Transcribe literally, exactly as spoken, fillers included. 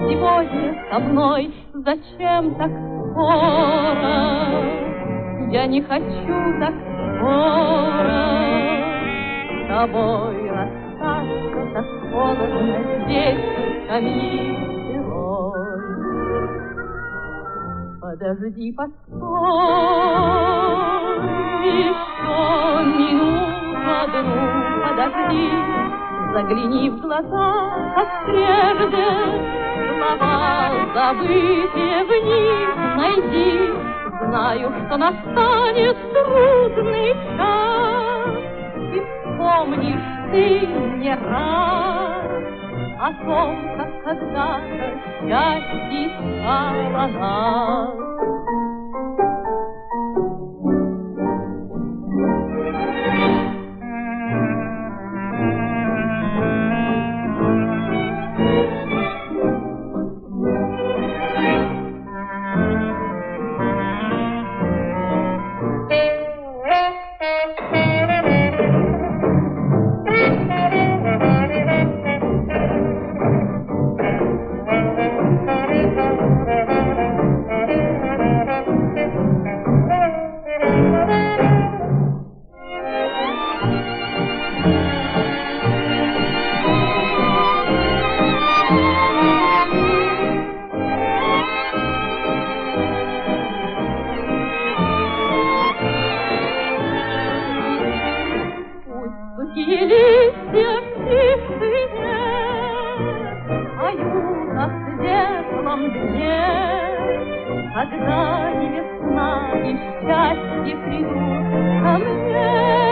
сегодня со мной? Зачем так скоро? Я не хочу так скоро с тобой расстаться, так холодно здесь, в скамьи герой. Подожди, постой, еще минуту одну, подожди, загляни в глаза, как прежде, слова забытые в них найди. Знаю, что настанет трудный час, и вспомнишь ты не раз о том, как когда-то счастье искало нас. Сухие листья в тишине поют о светлом дне, когда и весна, и счастье придут ко мне.